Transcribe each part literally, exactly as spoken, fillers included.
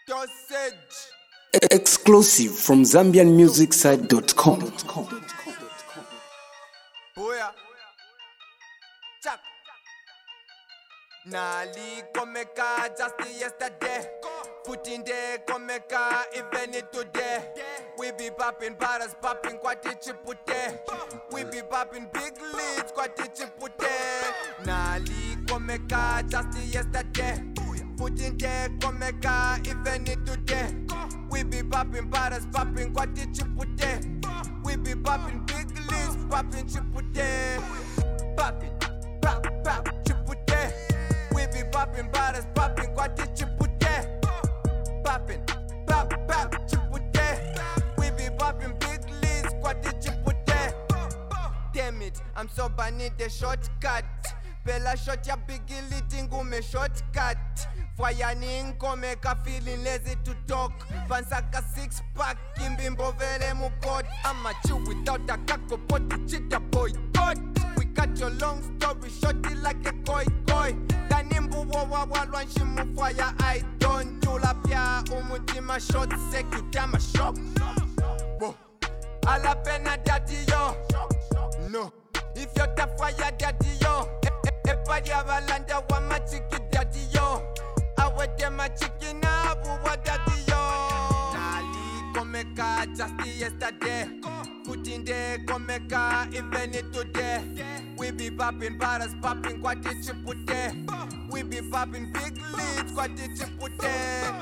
Dosage. Exclusive from Zambian Music Site dot com. Booyah. Chuck. Nali komeka just yesterday. Put in there komeka even it today. We be popping bottles, popping kwati chipute. We be popping big leads, kwati chipute. Nali komeka just yesterday. Put in there komeka even it today. We be popping bottles, popping kwati chipute. We be popping big leads, popping chipute. Popping, pop, pop, chipute. We be popping bottles, popping kwati chipute. Popping, pop, pop, chipute. We be popping big leads, kwati chipute. Damn it, I'm so bad, need a shortcut. Bella shot ya biggie leading me shortcut. Fire ninkomeka feeling lazy to talk. Fansaka six pack kimbimbo vele mukot. I'm a chew without a kako poti chita boy god. We cut your long story shorty like a koi koi. Kanimbu wawa walwan shimu fire I don't chula pia umutima short sek you damn a shock. Whoa. Ala pena daddy yo. No. If you're the fire daddy yo. Epa ya valanda wa machiki daddy yo. Awe dema chicken abu wa daddy yo. Nali komeka just yesterday. Put in there komeka even it today. We be popping bottles, popping kwati chipute. We be popping big leads, kwati chipute.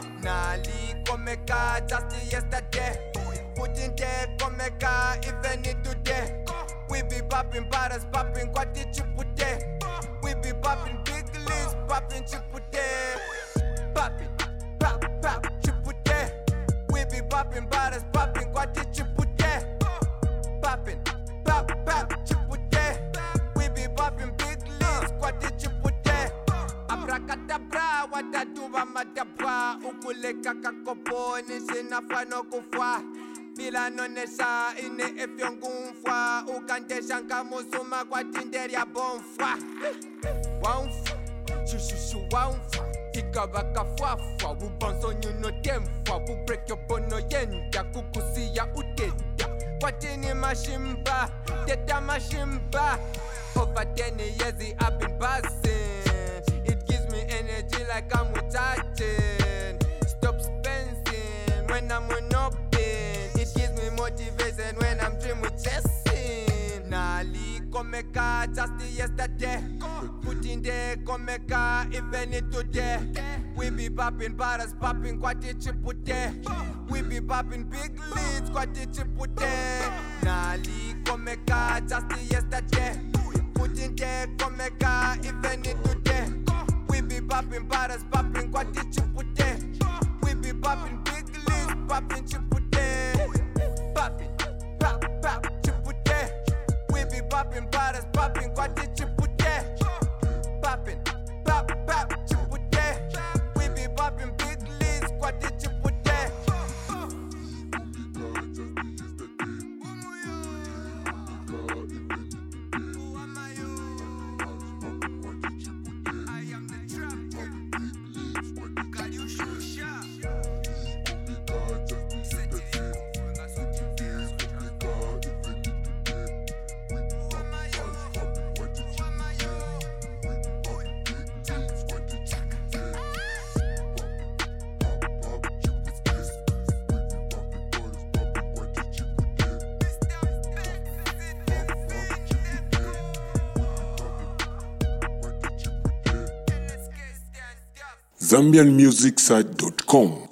Nali komeka just yesterday. Put in there komeka even it today. We be popping bottles, popping kwati chipute. We be popping big leads, popping chipute. Popping, pop, pop, chipute. We be popping bottles, popping kwati chipute. Popping, pop, pop, chipute. We be popping big leads, kwati chipute. Abracadabra, watatuba matabra. Ukuleka kakoponi, sinafano kufwa. Bila nonesha ine efyongumfwa. Ukandesha nkamusuma kwa tinderia bonfwa. Waumfwa, shushu waumfwa. Tika baka fwafwa. Wubonso nyuno demfwa. Wubrek your bono yenda. Kukusiya uteda. Kwatini mashimba. Teta mashimba. Over ten years I've been buzzing. It gives me energy like I'm recharging. Stop spending when I'm on up. It gives me motivation when I'm dreaming chasing. Nali komeka just yesterday. Put in there komeka even it today. We be popping bottles, popping kwati chipute. We be popping big leads, kwati chipute. Nali komeka just yesterday. Put in there komeka even it today. We be popping bottles, popping kwati chipute. We be popping big leads, popping chipute. Popping, pop, pop, chipute. We be popping bottles, popping kwati chipute. Popping, pop, pop, chipute. We be popping big leads, kwati chipute. Zambian Music Site dot com